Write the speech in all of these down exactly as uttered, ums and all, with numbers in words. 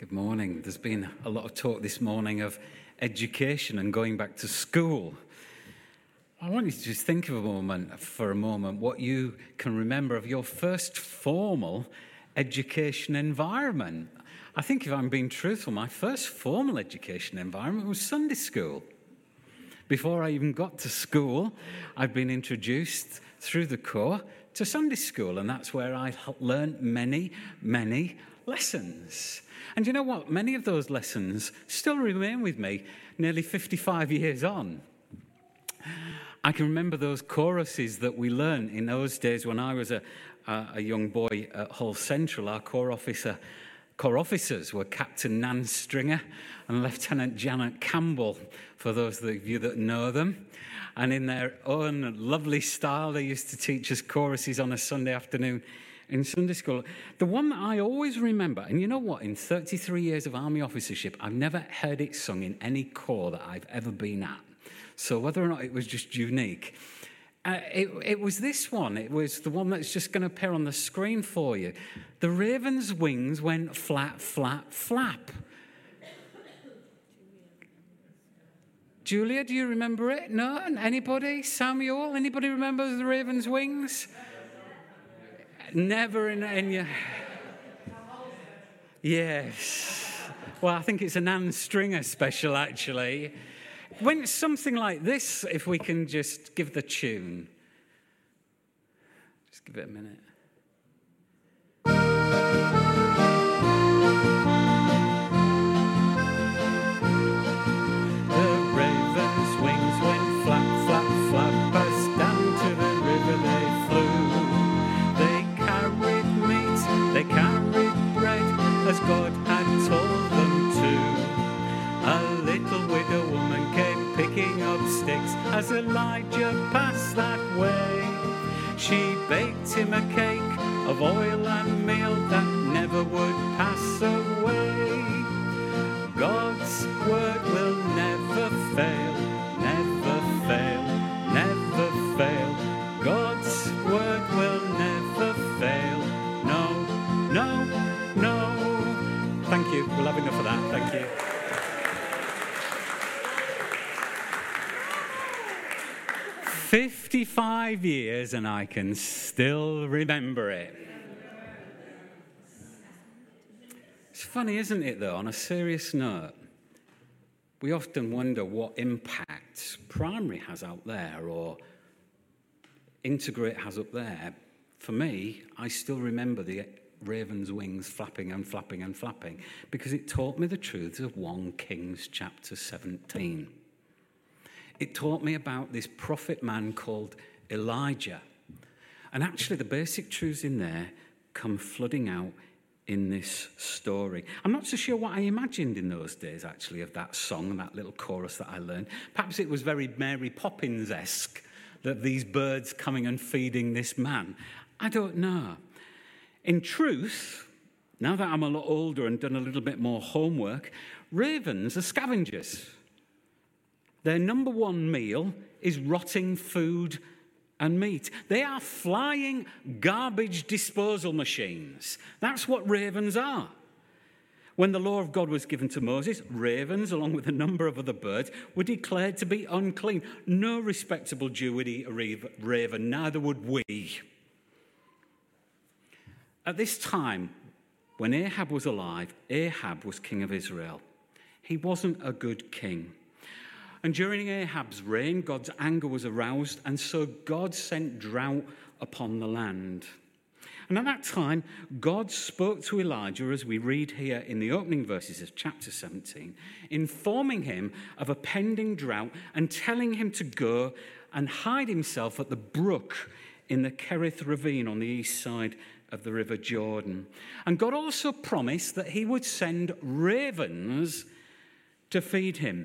Good morning. There's been a lot of talk this morning of education and going back to school. I want you to just think of a moment, for a moment, what you can remember of your first formal education environment. I think if I'm being truthful, my first formal education environment was Sunday school. Before I even got to school, I'd been introduced through the corps to Sunday school, and that's where I learned many, many lessons. And you know what? Many of those lessons still remain with me nearly fifty-five years on. I can remember those choruses that we learned in those days when I was a, a, a young boy at Hull Central. Our corps officer, corps officers were Captain Nan Stringer and Lieutenant Janet Campbell, for those of you that know them. And in their own lovely style, they used to teach us choruses on a Sunday afternoon in Sunday school. The one that I always remember, and you know what, in thirty-three years of army officership, I've never heard it sung in any corps that I've ever been at. So whether or not it was just unique, uh, it, it was this one. It was the one that's just going to appear on the screen for you. The raven's wings went flap, flap, flap. Julia, do you remember it? No? Anybody? Samuel? Anybody remember the raven's wings? Never in, in your... Yes. Well, I think it's a Nan Stringer special, actually. When something like this, if we can just give the tune. Just give it a minute. The raven's wings went flap, flap, flap, as down to the river they flew. They carried bread as God had told them to. A little widow woman came picking up sticks as Elijah passed that way. She baked him a cake of oil and meal that never would pass away. God's word will never fail, never fail, never fail. God's word will never fail. No, no. Thank you. We'll have enough of that. Thank you. fifty-five years and I can still remember it. It's funny, isn't it, though, on a serious note? We often wonder what impact primary has out there or integrate has up there. For me, I still remember the raven's wings flapping and flapping and flapping because it taught me the truths of First Kings chapter seventeen. It taught me about this prophet man called Elijah. And actually the basic truths in there come flooding out in this story. I'm not so sure what I imagined in those days, actually, of that song and that little chorus that I learned. Perhaps it was very Mary Poppins-esque, that these birds coming and feeding this man. I don't know. In truth, now that I'm a lot older and done a little bit more homework, ravens are scavengers. Their number one meal is rotting food and meat. They are flying garbage disposal machines. That's what ravens are. When the law of God was given to Moses, ravens, along with a number of other birds, were declared to be unclean. No respectable Jew would eat a raven, neither would we. At this time, when Ahab was alive, Ahab was king of Israel. He wasn't a good king. And during Ahab's reign, God's anger was aroused, and so God sent drought upon the land. And at that time, God spoke to Elijah, as we read here in the opening verses of chapter seventeen, informing him of a pending drought and telling him to go and hide himself at the brook in the Kerith ravine on the east side of the river Jordan. And God also promised that he would send ravens to feed him.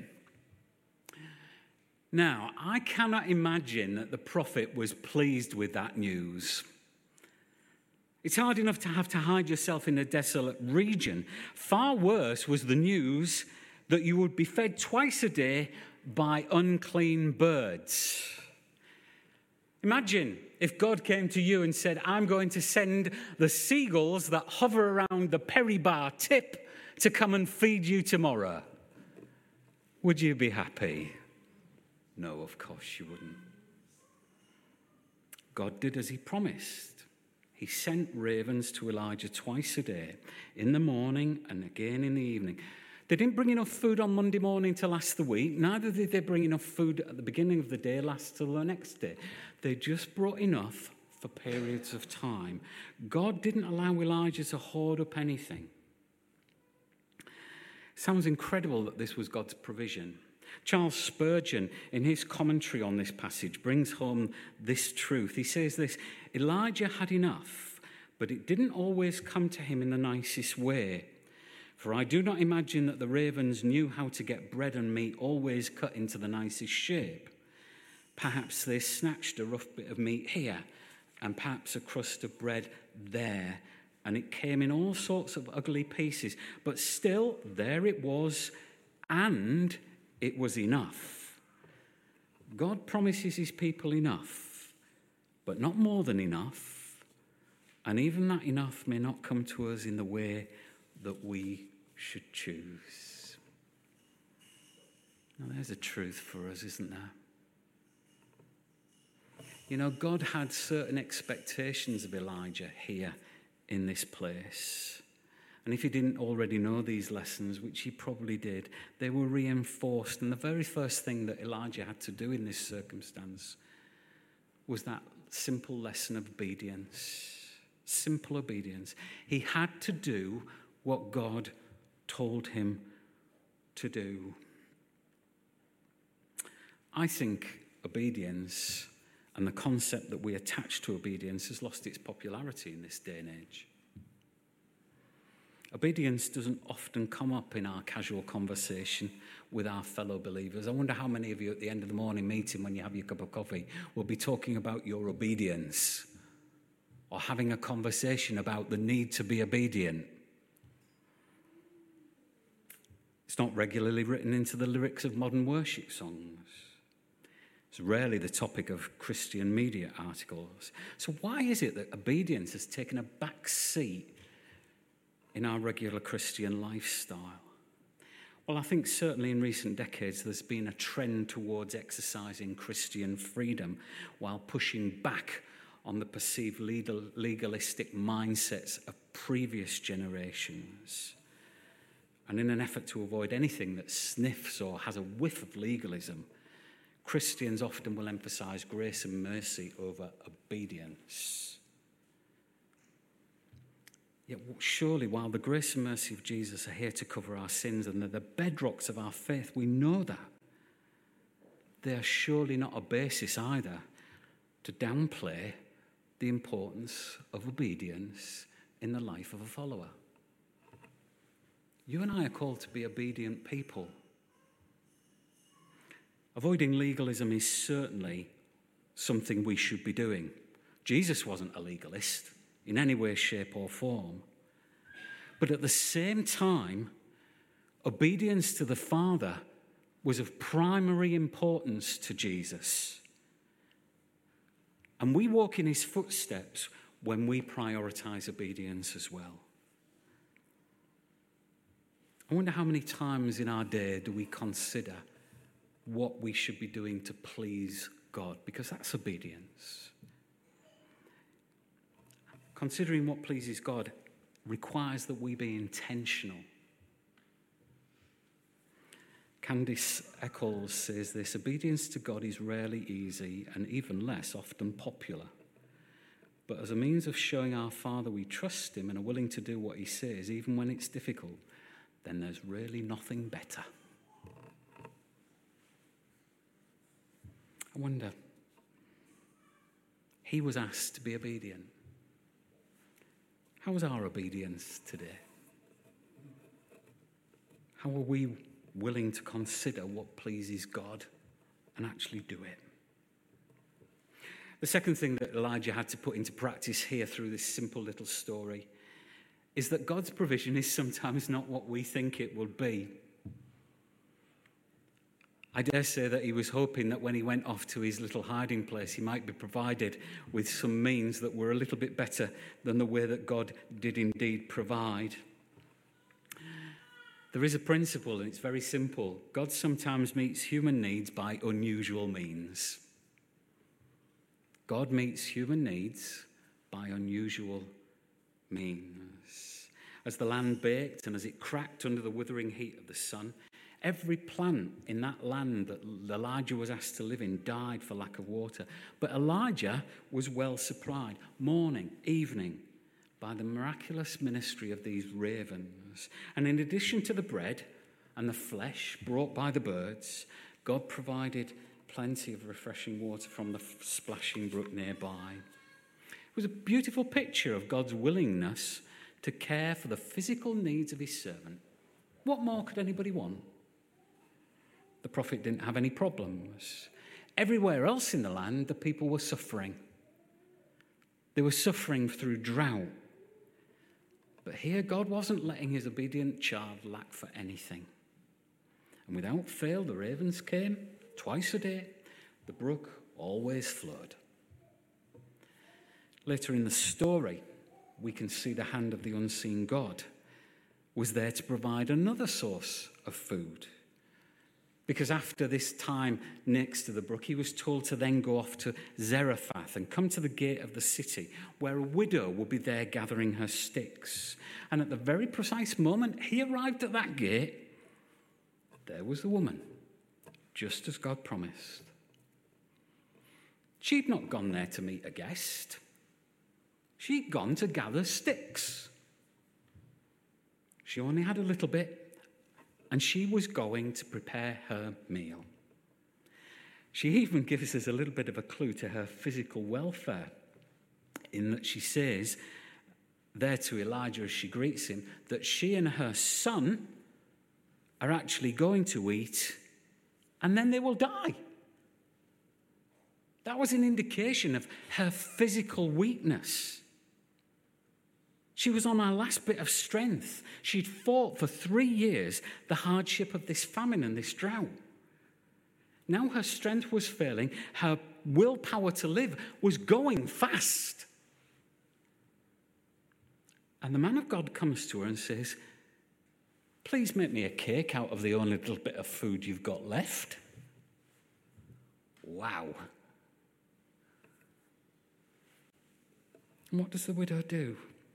Now, I cannot imagine that the prophet was pleased with that news. It's hard enough to have to hide yourself in a desolate region. Far worse was the news that you would be fed twice a day by unclean birds. Imagine if God came to you and said, I'm going to send the seagulls that hover around the Perry Bar tip to come and feed you tomorrow, would you be happy? No, of course you wouldn't. God did as he promised. He sent ravens to Elijah twice a day, in the morning and again in the evening. They didn't bring enough food on Monday morning to last the week. Neither did they bring enough food at the beginning of the day last till the next day. They just brought enough for periods of time. God didn't allow Elijah to hoard up anything. Sounds incredible that this was God's provision. Charles Spurgeon, in his commentary on this passage, brings home this truth. He says this: Elijah had enough, but it didn't always come to him in the nicest way. For I do not imagine that the ravens knew how to get bread and meat always cut into the nicest shape. Perhaps they snatched a rough bit of meat here, and perhaps a crust of bread there, and it came in all sorts of ugly pieces. But still, there it was, and it was enough. God promises his people enough, but not more than enough. And even that enough may not come to us in the way that we should choose. Now, there's a truth for us, isn't there? You know, God had certain expectations of Elijah here in this place. And if he didn't already know these lessons, which he probably did, they were reinforced. And the very first thing that Elijah had to do in this circumstance was that simple lesson of obedience. Simple obedience. He had to do what God told him to do. I think obedience and the concept that we attach to obedience has lost its popularity in this day and age. Obedience doesn't often come up in our casual conversation with our fellow believers. I wonder how many of you at the end of the morning meeting, when you have your cup of coffee, will be talking about your obedience or having a conversation about the need to be obedient. It's not regularly written into the lyrics of modern worship songs. It's rarely the topic of Christian media articles. So why is it that obedience has taken a back seat in our regular Christian lifestyle? Well, I think certainly in recent decades there's been a trend towards exercising Christian freedom while pushing back on the perceived legal, legalistic mindsets of previous generations. And in an effort to avoid anything that sniffs or has a whiff of legalism, Christians often will emphasize grace and mercy over obedience. Yet surely, while the grace and mercy of Jesus are here to cover our sins and they're the bedrocks of our faith, we know that. They are surely not a basis either to downplay the importance of obedience in the life of a follower. You and I are called to be obedient people. Avoiding legalism is certainly something we should be doing. Jesus wasn't a legalist in any way, shape, or form. But at the same time, obedience to the Father was of primary importance to Jesus. And we walk in his footsteps when we prioritize obedience as well. I wonder how many times in our day do we consider what we should be doing to please God, because that's obedience. Considering what pleases God requires that we be intentional. Candice Eccles says this: obedience to God is rarely easy and even less often popular. But as a means of showing our Father we trust him and are willing to do what he says, even when it's difficult, then there's really nothing better. I wonder, he was asked to be obedient. How is our obedience today? How are we willing to consider what pleases God and actually do it? The second thing that Elijah had to put into practice here through this simple little story is that God's provision is sometimes not what we think it will be. I dare say that he was hoping that when he went off to his little hiding place, he might be provided with some means that were a little bit better than the way that God did indeed provide. There is a principle, and it's very simple. God sometimes meets human needs by unusual means. God meets human needs by unusual means. As the land baked and as it cracked under the withering heat of the sun, every plant in that land that Elijah was asked to live in died for lack of water. But Elijah was well supplied, morning, evening, by the miraculous ministry of these ravens. And in addition to the bread and the flesh brought by the birds, God provided plenty of refreshing water from the splashing brook nearby. It was a beautiful picture of God's willingness to care for the physical needs of his servant. What more could anybody want? The prophet didn't have any problems. Everywhere else in the land, the people were suffering. They were suffering through drought. But here, God wasn't letting his obedient child lack for anything. And without fail, the ravens came twice a day. The brook always flowed. Later in the story, we can see the hand of the unseen God was there to provide another source of food. Because after this time next to the brook, he was told to then go off to Zarephath and come to the gate of the city, where a widow would be there gathering her sticks. And at the very precise moment he arrived at that gate, there was the woman, just as God promised. She'd not gone there to meet a guest. She'd gone to gather sticks. She only had a little bit, and she was going to prepare her meal. She even gives us a little bit of a clue to her physical welfare, in that she says there to Elijah as she greets him that she and her son are actually going to eat and then they will die. That was an indication of her physical weakness. She was on her last bit of strength. She'd fought for three years the hardship of this famine and this drought. Now her strength was failing. Her willpower to live was going fast. And the man of God comes to her and says, "Please make me a cake out of the only little bit of food you've got left." Wow. And what does the widow do?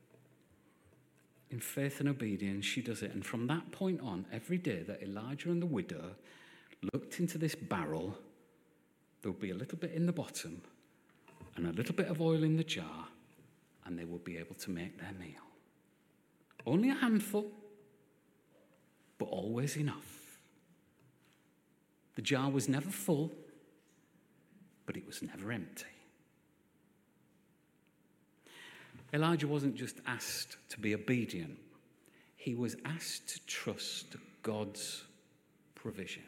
In faith and obedience, she does it. And from that point on, every day that Elijah and the widow looked into this barrel, there would be a little bit in the bottom and a little bit of oil in the jar, and they would be able to make their meal. Only a handful, but always enough. The jar was never full, but it was never empty. Elijah wasn't just asked to be obedient. He was asked to trust God's provision.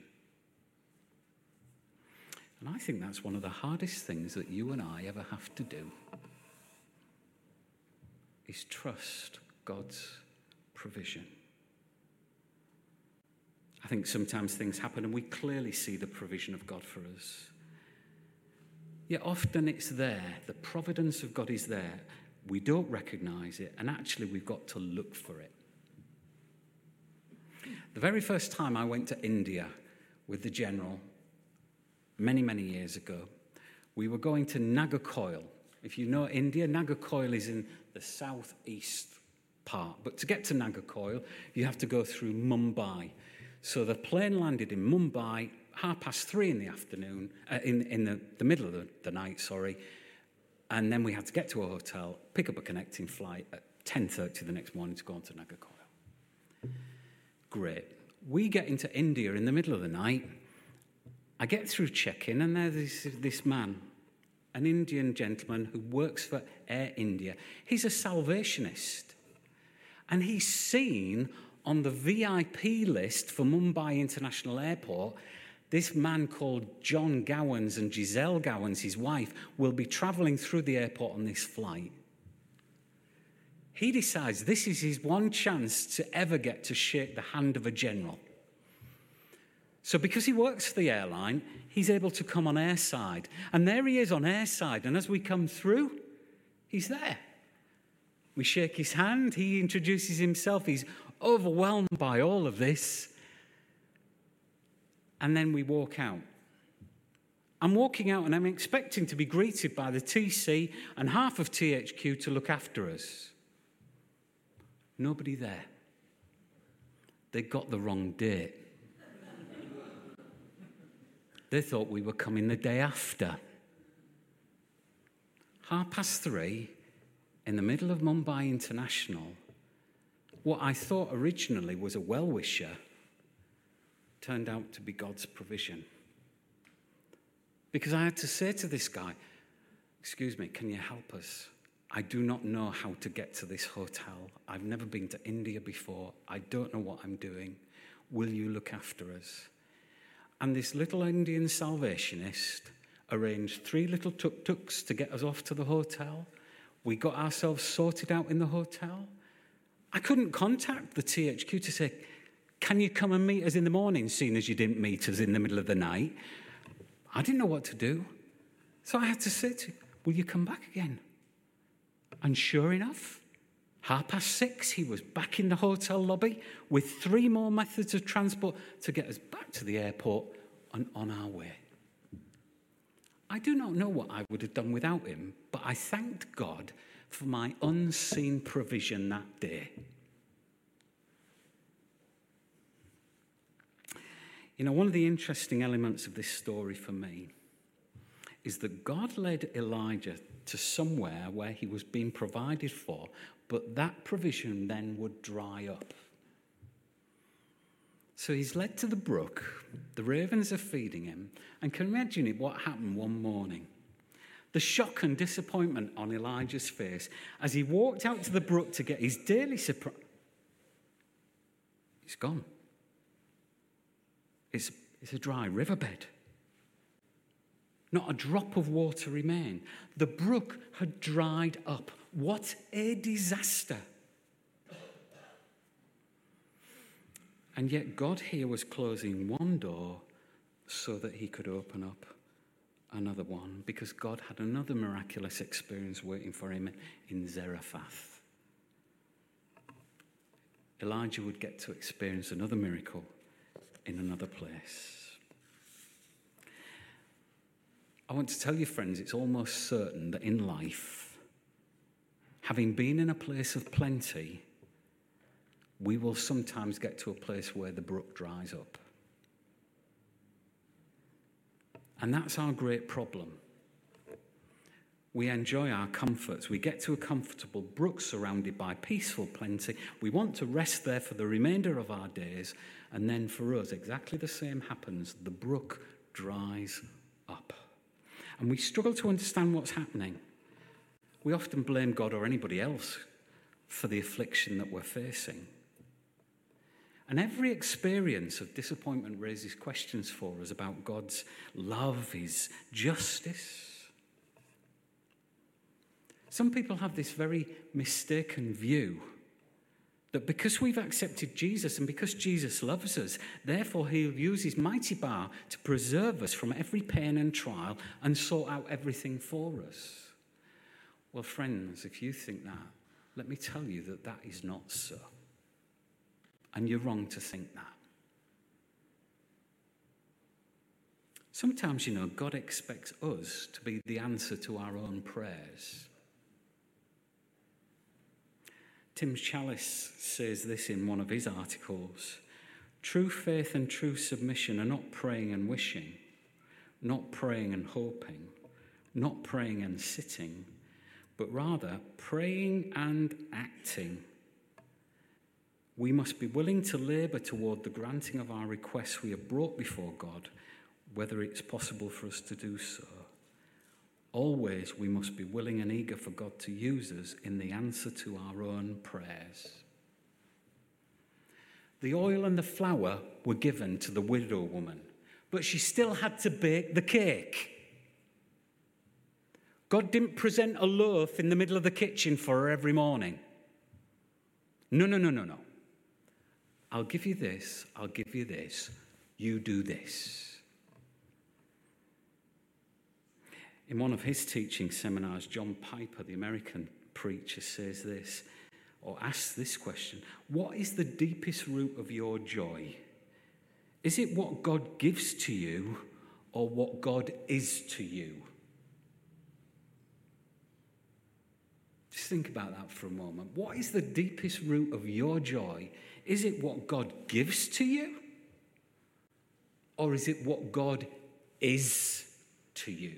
And I think that's one of the hardest things that you and I ever have to do, is trust God's provision. I think sometimes things happen and we clearly see the provision of God for us. Yet often it's there, the providence of God is there. We don't recognize it, and actually we've got to look for it. The very first time I went to India with the general, many, many years ago, we were going to Nagercoil. If you know India, Nagercoil is in the southeast part. But to get to Nagercoil, you have to go through Mumbai. So the plane landed in Mumbai half past three in the afternoon, uh, in, in the, the middle of the, the night, sorry. And then we had to get to a hotel, pick up a connecting flight at ten thirty the next morning to go on to Nagercoil. Great. We get into India in the middle of the night. I get through check-in, and there's this, this man, an Indian gentleman who works for Air India. He's a salvationist. And he's seen on the V I P list for Mumbai International Airport, this man called John Gowans, and Giselle Gowans, his wife, will be travelling through the airport on this flight. He decides this is his one chance to ever get to shake the hand of a general. So because he works for the airline, he's able to come on airside. And there he is on airside. And as we come through, he's there. We shake his hand. He introduces himself. He's overwhelmed by all of this. And then we walk out. I'm walking out and I'm expecting to be greeted by the T C and half of T H Q to look after us. Nobody there. They got the wrong date. They thought we were coming the day after. Half past three, in the middle of Mumbai International, what I thought originally was a well-wisher turned out to be God's provision. Because I had to say to this guy, excuse me, can you help us? I do not know how to get to this hotel. I've never been to India before. I don't know what I'm doing. Will you look after us? And this little Indian Salvationist arranged three little tuk-tuks to get us off to the hotel. We got ourselves sorted out in the hotel. I couldn't contact the T H Q to say, can you come and meet us in the morning, seeing as you didn't meet us in the middle of the night? I didn't know what to do. So I had to say to him, will you come back again? And sure enough, half past six, he was back in the hotel lobby with three more methods of transport to get us back to the airport and on our way. I do not know what I would have done without him, but I thanked God for my unseen provision that day. You know, one of the interesting elements of this story for me is that God led Elijah to somewhere where he was being provided for, but that provision then would dry up. So he's led to the brook, the ravens are feeding him, and can you imagine it, what happened one morning? The shock and disappointment on Elijah's face as he walked out to the brook to get his daily supply. It's gone. It's, it's a dry riverbed. Not a drop of water remained. The brook had dried up. What a disaster. And yet God here was closing one door so that he could open up another one, because God had another miraculous experience waiting for him in Zarephath. Elijah would get to experience another miracle in another place. I want to tell you, friends, it's almost certain that in life, having been in a place of plenty, we will sometimes get to a place where the brook dries up. And that's our great problem. We enjoy our comforts. We get to a comfortable brook surrounded by peaceful plenty. We want to rest there for the remainder of our days. And then for us, exactly the same happens. The brook dries up. And we struggle to understand what's happening. We often blame God or anybody else for the affliction that we're facing. And every experience of disappointment raises questions for us about God's love, his justice. Some people have this very mistaken view that because we've accepted Jesus and because Jesus loves us, therefore he'll use his mighty power to preserve us from every pain and trial and sort out everything for us. Well, friends, if you think that, let me tell you that that is not so. And you're wrong to think that. Sometimes, you know, God expects us to be the answer to our own prayers. Tim Challies says this in one of his articles: true faith and true submission are not praying and wishing, not praying and hoping, not praying and sitting, but rather praying and acting. We must be willing to labour toward the granting of our requests we have brought before God, whether it's possible for us to do so. Always we must be willing and eager for God to use us in the answer to our own prayers. The oil and the flour were given to the widow woman, but she still had to bake the cake. God didn't present a loaf in the middle of the kitchen for her every morning. No, no, no, no, no. I'll give you this, I'll give you this, you do this. In one of his teaching seminars, John Piper, the American preacher, says this: or ask this question: what is the deepest root of your joy? Is it what God gives to you or what God is to you? Just think about that for a moment. What is the deepest root of your joy? Is it what God gives to you? Or is it what God is to you?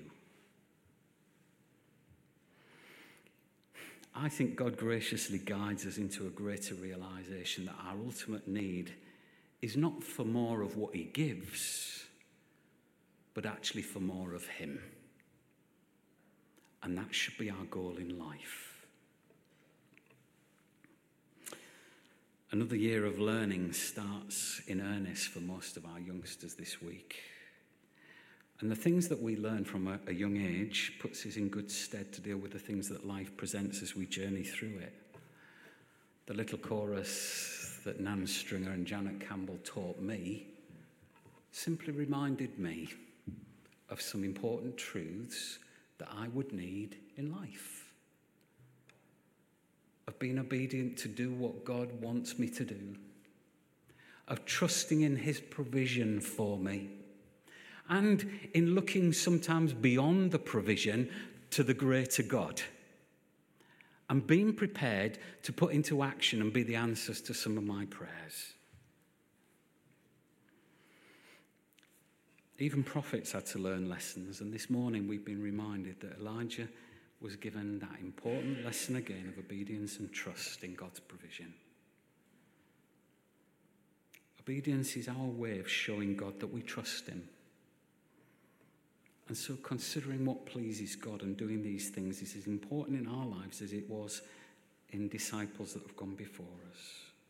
I think God graciously guides us into a greater realization that our ultimate need is not for more of what he gives, but actually for more of him. And that should be our goal in life. Another year of learning starts in earnest for most of our youngsters this week. And the things that we learn from a, a young age puts us in good stead to deal with the things that life presents as we journey through it. The little chorus that Nan Stringer and Janet Campbell taught me simply reminded me of some important truths that I would need in life. Of being obedient to do what God wants me to do. Of trusting in his provision for me. And in looking sometimes beyond the provision to the greater God. And being prepared to put into action and be the answers to some of my prayers. Even prophets had to learn lessons, and this morning we've been reminded that Elijah was given that important lesson again of obedience and trust in God's provision. Obedience is our way of showing God that we trust him. And so considering what pleases God and doing these things is as important in our lives as it was in disciples that have gone before us.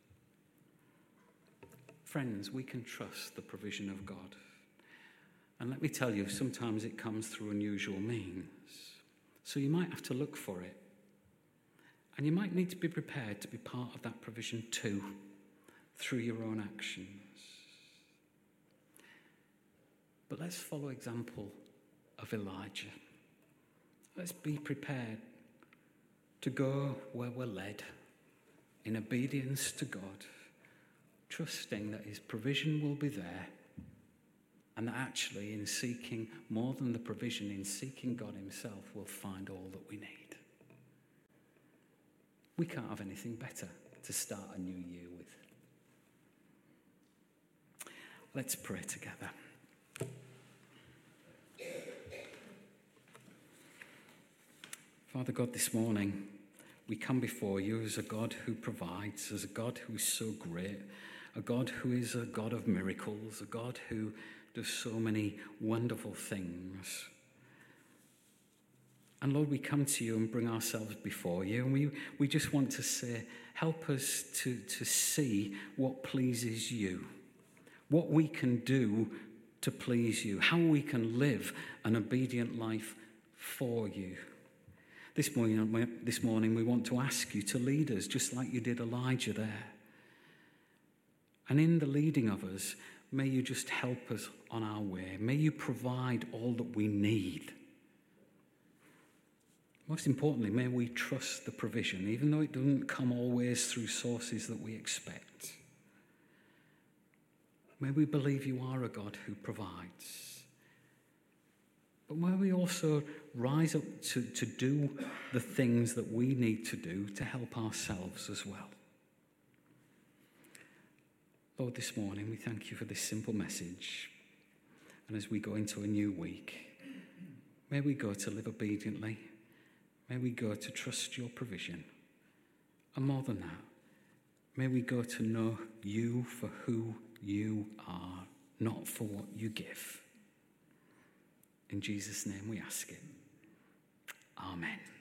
Friends, we can trust the provision of God. And let me tell you, sometimes it comes through unusual means. So you might have to look for it. And you might need to be prepared to be part of that provision too, through your own actions. But let's follow example of Elijah. Let's be prepared to go where we're led, in obedience to God, trusting that his provision will be there, and that actually in seeking more than the provision, in seeking God himself, we'll find all that we need. We can't have anything better to start a new year with. Let's pray together. Father God, this morning we come before you as a God who provides, as a God who is so great, a God who is a God of miracles, a God who does so many wonderful things. And Lord, we come to you and bring ourselves before you, and we, we just want to say, help us to, to see what pleases you, what we can do to please you, how we can live an obedient life for you. This morning, this morning we want to ask you to lead us just like you did Elijah there. And in the leading of us, may you just help us on our way. May you provide all that we need. Most importantly, may we trust the provision, even though it doesn't come always through sources that we expect. May we believe you are a God who provides. But may we also rise up to, to do the things that we need to do to help ourselves as well. Lord, this morning we thank you for this simple message. And as we go into a new week, may we go to live obediently. May we go to trust your provision. And more than that, may we go to know you for who you are, not for what you give. In Jesus' name we ask it. Amen.